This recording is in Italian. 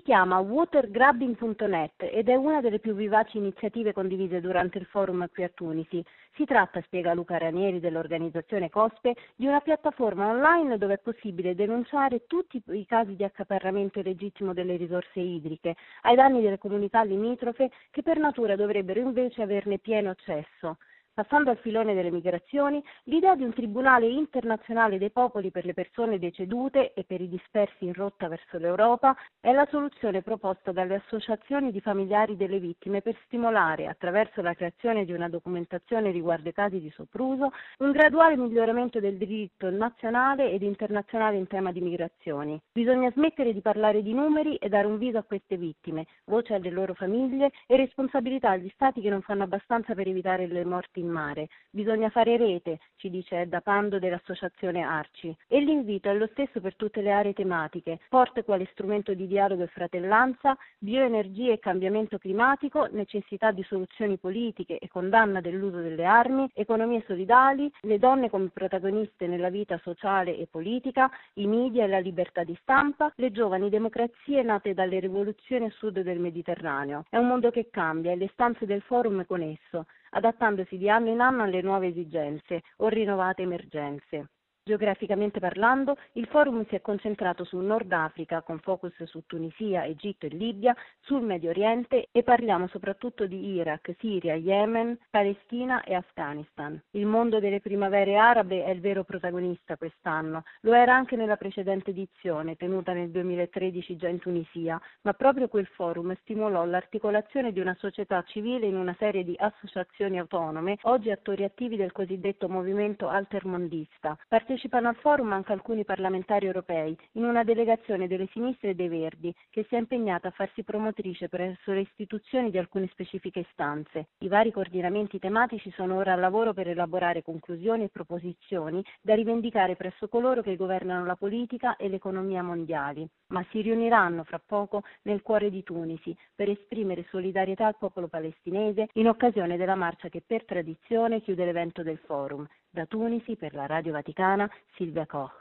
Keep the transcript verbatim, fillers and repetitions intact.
Si chiama watergrabbing punto net ed è una delle più vivaci iniziative condivise durante il forum qui a Tunisi. Si tratta, spiega Luca Ranieri dell'organizzazione COSPE, di una piattaforma online dove è possibile denunciare tutti i casi di accaparramento illegittimo delle risorse idriche, ai danni delle comunità limitrofe che per natura dovrebbero invece averne pieno accesso. Passando al filone delle migrazioni, l'idea di un tribunale internazionale dei popoli per le persone decedute e per i dispersi in rotta verso l'Europa è la soluzione proposta dalle associazioni di familiari delle vittime per stimolare, attraverso la creazione di una documentazione riguardo ai casi di sopruso, un graduale miglioramento del diritto nazionale ed internazionale in tema di migrazioni. Bisogna smettere di parlare di numeri e dare un viso a queste vittime, voce alle loro famiglie e responsabilità agli stati che non fanno abbastanza per evitare le morti in mare. Bisogna fare rete, ci dice Edda Pando dell'associazione Arci. E l'invito è lo stesso per tutte le aree tematiche, forte quale strumento di dialogo e fratellanza, bioenergie e cambiamento climatico, necessità di soluzioni politiche e condanna dell'uso delle armi, economie solidali, le donne come protagoniste nella vita sociale e politica, i media e la libertà di stampa, le giovani democrazie nate dalle rivoluzioni a sud del Mediterraneo. È un mondo che cambia e le stanze del forum con esso, adattandosi di anno in anno alle nuove esigenze o rinnovate emergenze. Geograficamente parlando, il forum si è concentrato sul Nord Africa, con focus su Tunisia, Egitto e Libia, sul Medio Oriente e parliamo soprattutto di Iraq, Siria, Yemen, Palestina e Afghanistan. Il mondo delle primavere arabe è il vero protagonista quest'anno, lo era anche nella precedente edizione, tenuta nel duemilatredici già in Tunisia, ma proprio quel forum stimolò l'articolazione di una società civile in una serie di associazioni autonome, oggi attori attivi del cosiddetto movimento altermondista. Partecipano al forum anche alcuni parlamentari europei, in una delegazione delle sinistre e dei Verdi, che si è impegnata a farsi promotrice presso le istituzioni di alcune specifiche istanze. I vari coordinamenti tematici sono ora al lavoro per elaborare conclusioni e proposizioni da rivendicare presso coloro che governano la politica e l'economia mondiali. Ma si riuniranno fra poco nel cuore di Tunisi per esprimere solidarietà al popolo palestinese in occasione della marcia che per tradizione chiude l'evento del forum. Da Tunisi, per la Radio Vaticana, Silvia Koch.